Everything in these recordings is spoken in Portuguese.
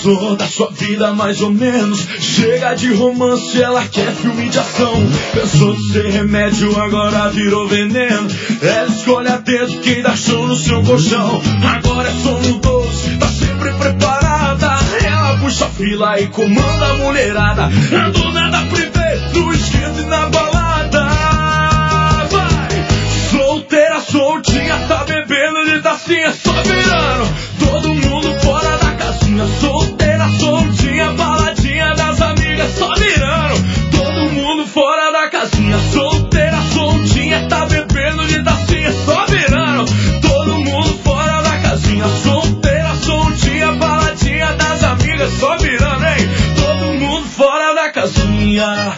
cansou da sua vida mais ou menos. Chega de romance, ela quer filme de ação. Pensou de ser remédio, agora virou veneno. Ela escolhe a dedo quem dá chão no seu colchão. Agora é sono doce, tá sempre preparada. Ela puxa a fila e comanda a mulherada. A dona da privê, no esquento e na balada. Vai! Solteira, soltinha, tá bebendo de tacinha, só virando. Todo mundo fora da casinha. Solteira, soltinha, baladinha das amigas, só virando. Todo mundo fora da casinha. Solteira, soltinha, tá bebendo de tacinha, só virando. Todo mundo fora da casinha. Solteira, soltinha, baladinha das amigas, só virando, hein? Todo mundo fora da casinha.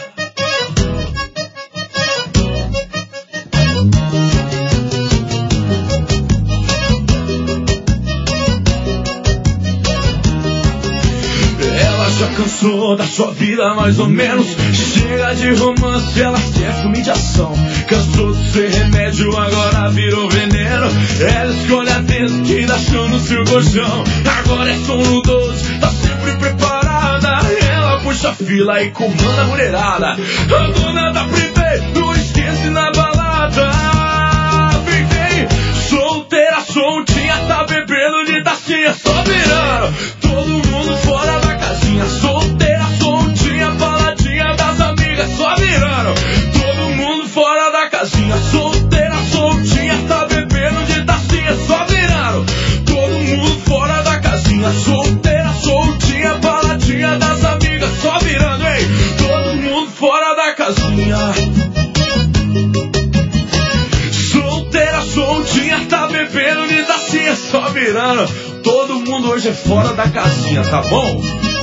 Já cansou da sua vida mais ou menos. Chega de romance, ela quer filme de ação. Cansou de ser remédio, agora virou veneno. Ela escolhe a dedo que dá chão no seu colchão. Agora é sono doce, tá sempre preparada. Ela puxa a fila e comanda a mulherada. A dona da privê, no esquece na balada. Vem, vem, solteira, soltinha, tá bebendo de tacinha, só virando. Todo mundo fora da casinha. Solteira, soltinha, baladinha das amigas, só virando. Todo mundo fora da casinha. Solteira, soltinha, tá bebendo de tacinha, só virando. Todo mundo fora da casinha. Solteira, soltinha, baladinha das amigas, só virando, hein? Todo mundo fora da casinha. Solteira, soltinha, tá bebendo de tacinha, só virando. Todo mundo hoje é fora da casinha, tá bom?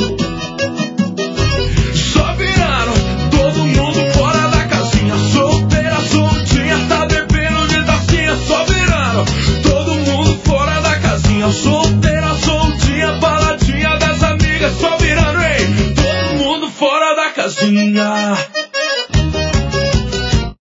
Só virando, todo mundo fora da casinha. Solteira, soltinha, tá bebendo de tacinha, só virando. Todo mundo fora da casinha. Solteira,